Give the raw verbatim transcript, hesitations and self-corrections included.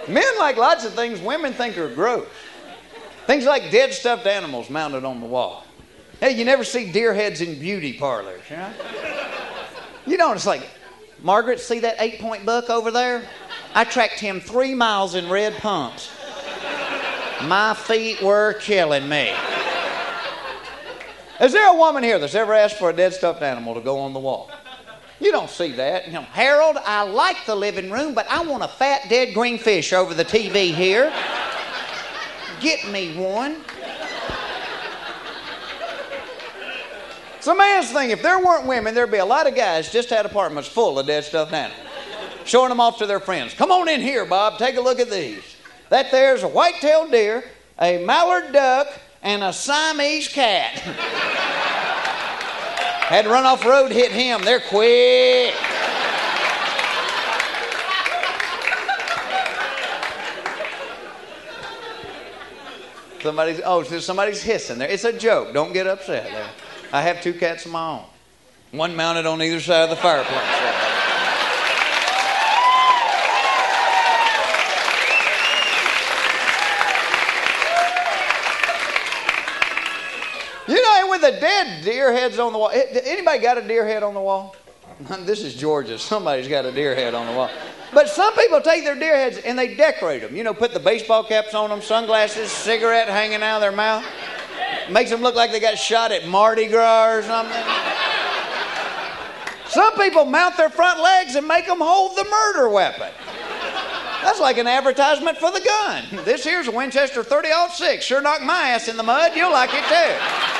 Men like lots of things women think are gross. Things like dead stuffed animals mounted on the wall. Hey, you never see deer heads in beauty parlors, you know? You know, it's like, Margaret, see that eight-point buck over there? I tracked him three miles in red pumps. My feet were killing me. Is there a woman here that's ever asked for a dead stuffed animal to go on the wall? You don't see that. You know, Harold, I like the living room, but I want a fat dead green fish over the T V here. Get me one. It's a man's thing. If there weren't women, there'd be a lot of guys just had apartments full of dead stuffed animals, showing them off to their friends. Come on in here, Bob. Take a look at these. That there's a white-tailed deer, a mallard duck, and a Siamese cat. Had to run off the road, hit him. They're quick. Somebody's, oh, somebody's hissing there. It's a joke. Don't get upset there. I have two cats of my own. One mounted on either side of the fireplace. You know, with the dead deer heads on the wall. Anybody got a deer head on the wall? This is Georgia. Somebody's got a deer head on the wall. But some people take their deer heads and they decorate them. You know, put the baseball caps on them, sunglasses, cigarette hanging out of their mouth. Makes them look like they got shot at Mardi Gras or something. Some people mount their front legs and make them hold the murder weapon. That's like an advertisement for the gun. This here's a Winchester thirty oh six. Sure knocked my ass in the mud. You'll like it too.